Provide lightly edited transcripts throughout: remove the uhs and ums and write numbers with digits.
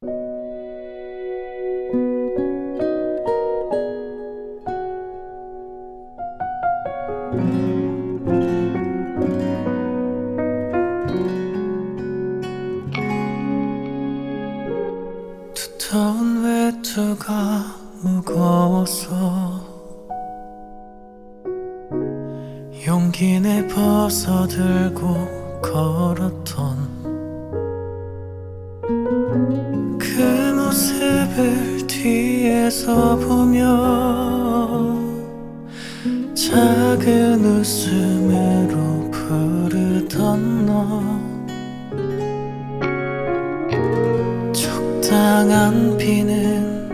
두터운 외투가 무거워서 용기 내 벗어들고 걸었던 그 모습을 뒤에서 보며 작은 웃음으로 부르던 너, 적당한 비는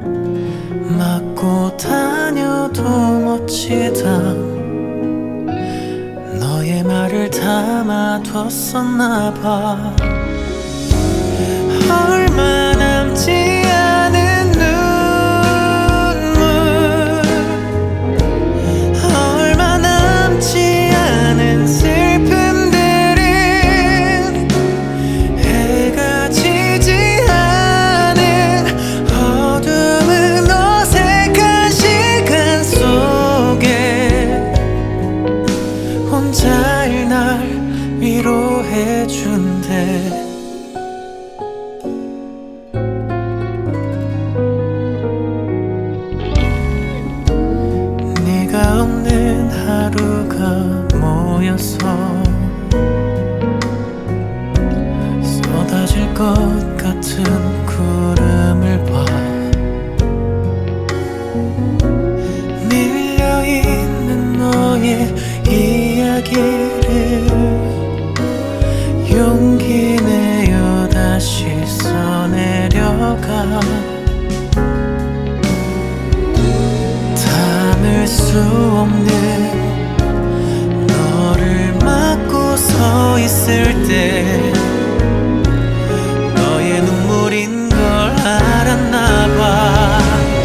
맞고 다녀도 멋지다. 너의 말을 담아뒀었나봐. 얼마 남지 않은 눈물, 얼마 남지 않은 슬픔들은 해가 지지 않은 어두운 어색한 시간 속에 혼자일 날 위로해준대. 네가 없는 하루가 모여서 쏟아질 것 같은 구름을 봐. 밀려있는 너의 이야기를 용기 내어 다시 써내려가. 담을 수 없는 너를 막고 서 있을 때 너의 눈물인 걸 알았나 봐.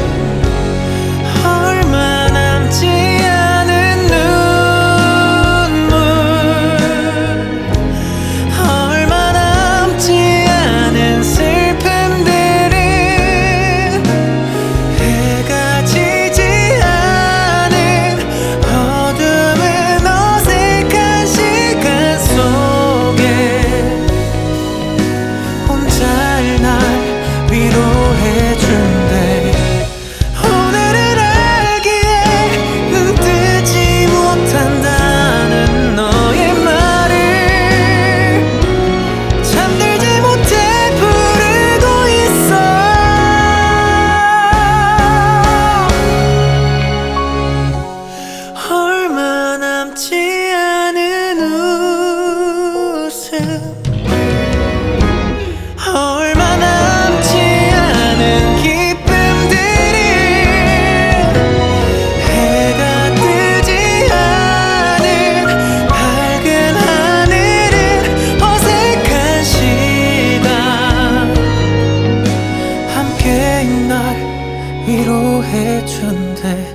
얼마 남지 않은 눈물, 얼마 남지 않은 슬픔들은 해가 지지 않은 어두운 어색한 시간 속에 혼자일 날 위로해준대. 오늘을 알기에 눈 뜨지 못한다는 너의 말을 잠들지 못해 부르고 있어. 얼마 남지 않은 웃음, 얼마 남지 않은 기쁨들은 해가 뜨지 않은 밝은 하늘은 어색한 시간 함께인 날 위로해준대.